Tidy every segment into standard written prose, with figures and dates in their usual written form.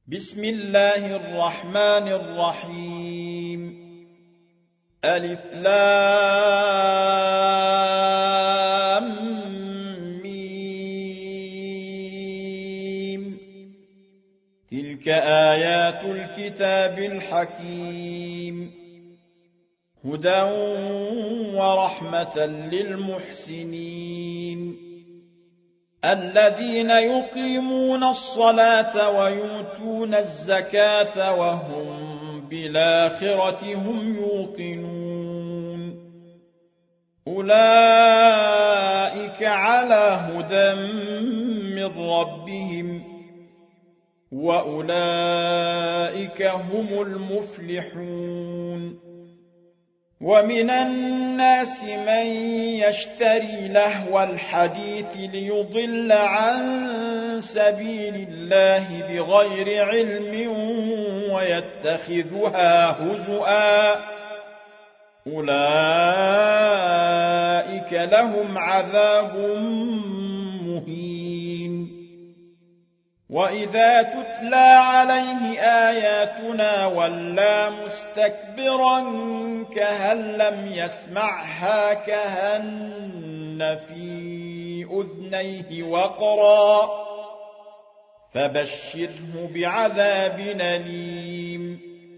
بسم الله الرحمن الرحيم. ألف لام ميم. تلك آيات الكتاب الحكيم، هدى ورحمة للمحسنين الذين يقيمون الصلاة ويؤتون الزكاة وهم بالآخرة هم يوقنون. أولئك على هدى من ربهم وأولئك هم المفلحون. ومن الناس من يشتري لهو الحديث ليضل عن سبيل الله بغير علم ويتخذها هزؤا، أولئك لهم عذاب مهين. وإذا تتلى عليه آياتنا ولى مستكبرا كأن لم يسمعها كأن في أذنيه وقرا، فبشره بعذاب أليم.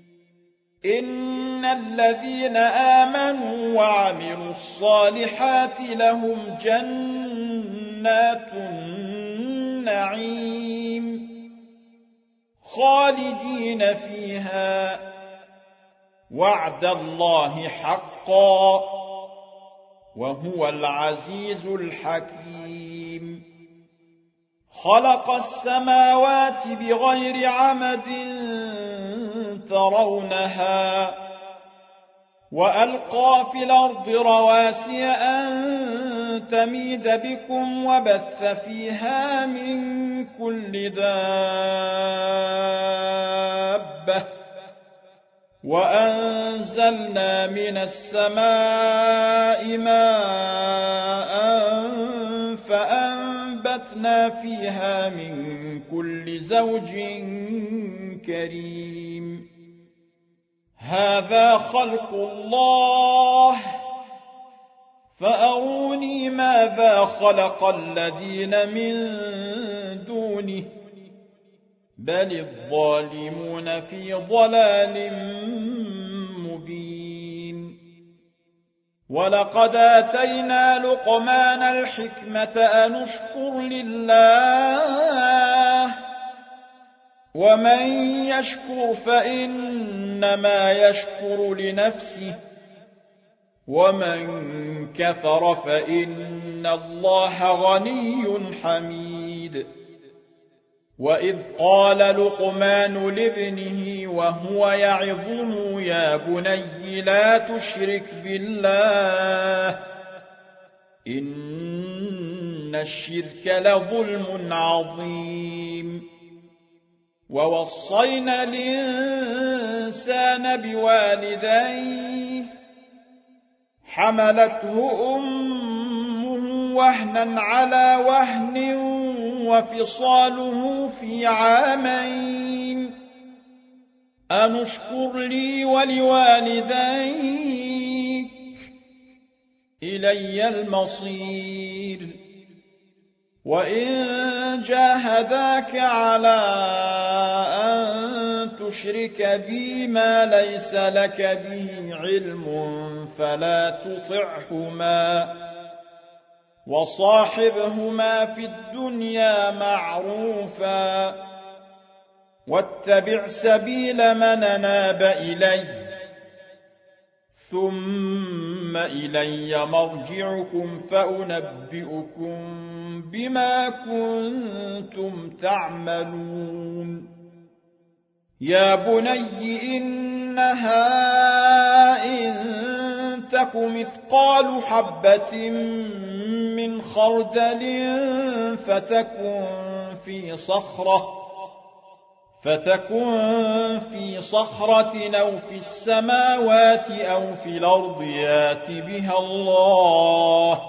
إن الذين آمنوا وعملوا الصالحات لهم جنات النعيم خالدين فيها، وعد الله حقا، وهو العزيز الحكيم. خلق السماوات بغير عمد ترونها، وألقى في الأرض رواسي أن تميد بكم وبث فيها من كل دابة، وأنزلنا من السماء ماء فأنبتنا فيها من كل زوج كريم. هذا خلق الله، فأروني ماذا خلق الذين من دونه، بل الظالمون في ضلال مبين. ولقد آتينا لقمان الحكمة أن اشكر لله، ومن يشكر فإنما يشكر لنفسه، ومن كفر فإن الله غني حميد. وإذ قال لقمان لابنه وهو يعظه يا بني لا تشرك بالله إن الشرك لظلم عظيم. ووصينا الإنسان بوالديه حملته أمه وهنا على وهن وفصاله في عامين أن اشكر لي ولوالديك إلي المصير. وإن جاهداك على أن تشرك بي ما ليس لك به علم فلا تطعهما، وصاحبهما في الدنيا معروفا، واتبع سبيل من أناب إلي، ثم إلي مرجعكم فأنبئكم بما كنتم تعملون. يا بني إنها إن تك مثقال حبة من خردل فتكن في صخرة أو في السماوات أو في الأرض يات بها الله،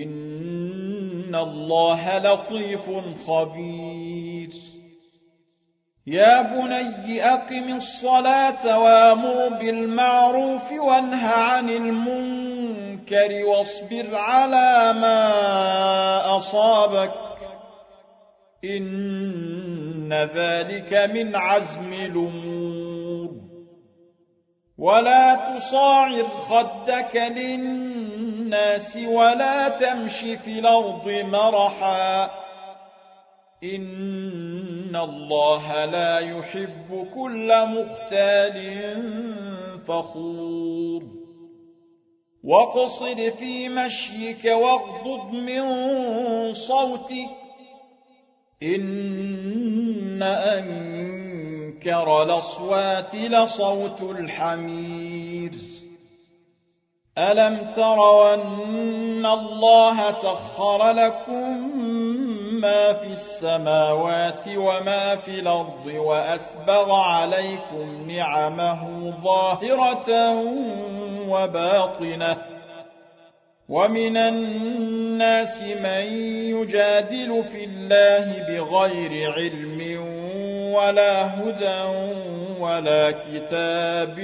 إن الله لطيف خبير. يا بني أقم الصلاة وأمر بالمعروف وانه عن المنكر واصبر على ما أصابك إن ذلك من عزم الأمور ولا تصاعر خدك للناس ولا تمش في الأرض مرحا إن الله لا يحب كل مختال فخور واقصد في مشيك واغضض من صوتك إن أنكر الأصوات لصوت الحمير ألم تروا أن الله سخر لكم ما في السماوات وما في الأرض وأسبغ عليكم نعمه ظاهرة وباطنة ومن الناس من يجادل في الله بغير علم ولا هدى ولا كتاب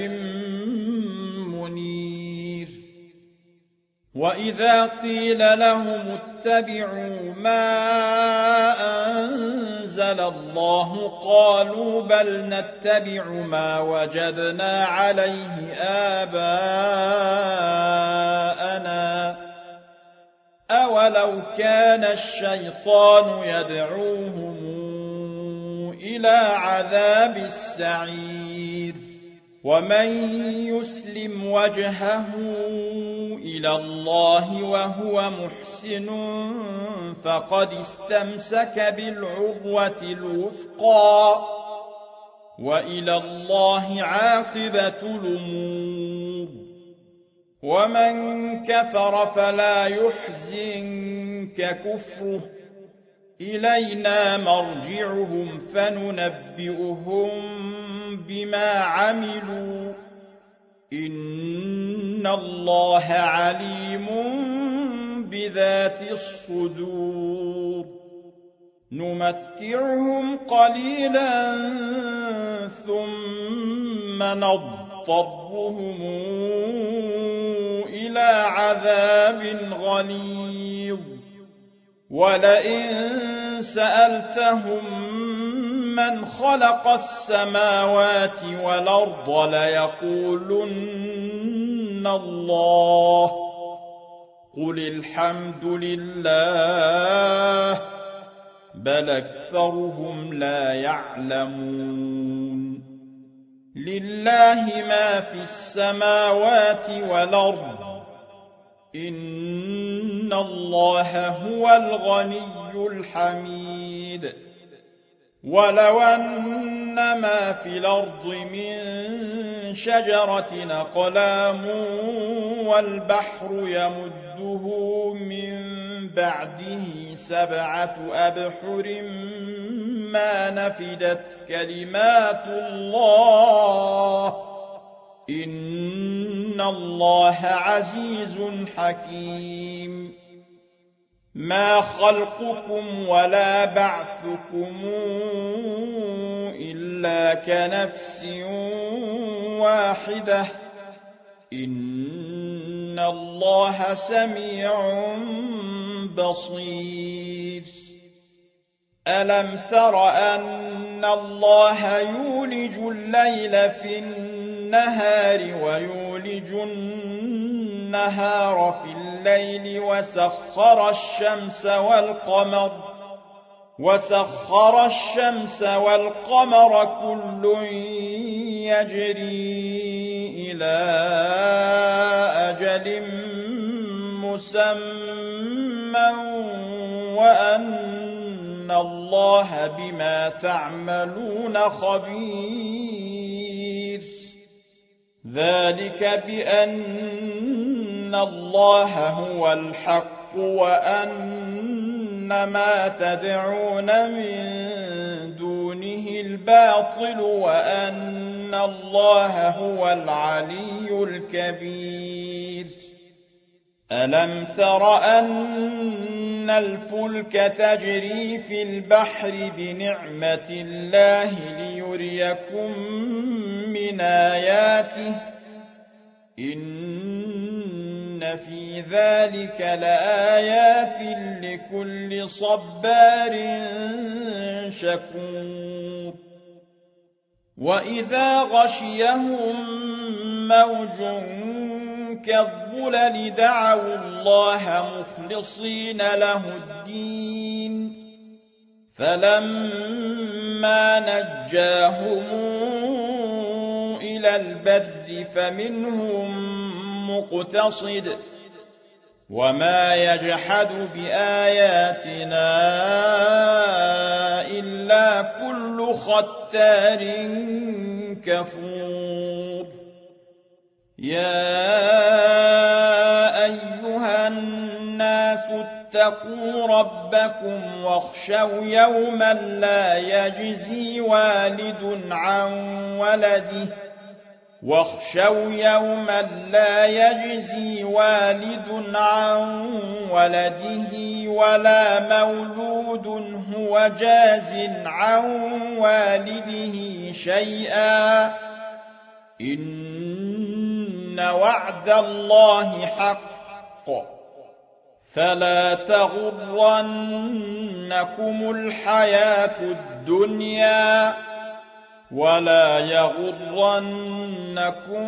منير وإذا قيل لهم اتبعوا ما أنزل الله قالوا بل نتبع ما وجدنا عليه آباءنا أولو كان الشيطان يدعوهم إلى عذاب السعير ومن يسلم وجهه إلى الله وهو محسن فقد استمسك بالعروة الوثقى وإلى الله عاقبة الأمور ومن كفر فلا يحزنك كفره إلينا مرجعهم فننبئهم بما عملوا إن الله عليم بذات الصدور نمتعهم قليلا ثم نضطرهم إلى عذاب غليظ ولئن سألتهم من خلق السماوات والأرض ليقولن الله قل الحمد لله بل أكثرهم لا يعلمون لله ما في السماوات والأرض إن الله هو الغني الحميد ولو أن ما في الأرض من شجرة أقلام والبحر يمده من بعده 7 أبحر ما نفدت كلمات الله إن الله عزيز حكيم ما خلقكم ولا بعثكم إلا كنفس واحدة إن الله سميع بصير ألم تر أن الله يولج الليل في النهار ويولج النهار في الليل وسخر الشمس والقمر كل يجري إلى أجل مسمى وأن الله بما تعملون خبير ذلك بأن الله هو الحق وأن ما تدعون من دونه الباطل وأن الله هو العلي الكبير ألم تر أن الفلك تجري في البحر بنعمة الله ليريكم من آياته إن في ذلك لآيات لكل صبار شكور وإذا غشيهم موج كالظلل دعوا الله مخلصين له الدين فلما نجاهم إلى البر فمنهم مقتصد وما يجحد بآياتنا إلا كل ختار كفور يا أيها الناس اتقوا ربكم واخشوا يوما لا يجزي والد عن ولده ولا مولود هو جاز عن والده شيئا إن وعد الله حق فلا تغرنكم الحياة الدنيا ولا يغرنكم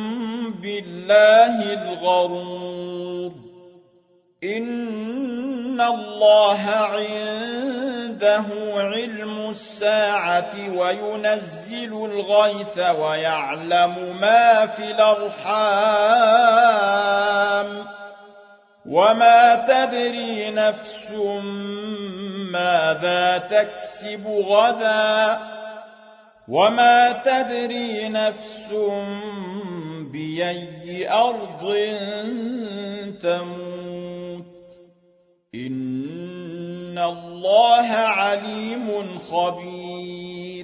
بالله الغرور إن الله عنده علم الساعة وينزل الغيث ويعلم ما في الأرحام وما تدري نفس ماذا تكسب غدا وما تدري نفس بأي أرض تموت إن الله عليم خبير